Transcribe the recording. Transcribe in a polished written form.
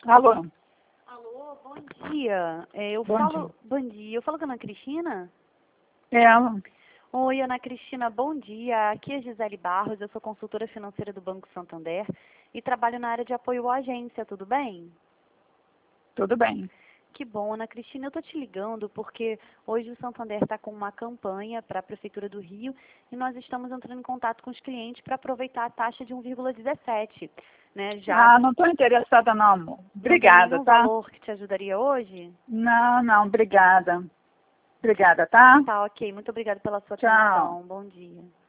Alô? Alô, bom dia. Bom dia. Bom dia. Eu falo com a Ana Cristina? É ela. Oi, Ana Cristina, bom dia. Aqui é Gisele Barros, eu sou consultora financeira do Banco Santander e trabalho na área de apoio à agência, tudo bem? Tudo bem. Que bom, Ana Cristina, eu estou te ligando porque hoje o Santander está com uma campanha para a Prefeitura do Rio e nós estamos entrando em contato com os clientes para aproveitar a taxa de 1,17, né? Já Não estou interessada não, amor. não tem Obrigada, nenhum tá? valor que te ajudaria hoje? Não, obrigada. Obrigada, tá? Tá, ok. Muito obrigada pela sua Tchau. atenção. Bom dia.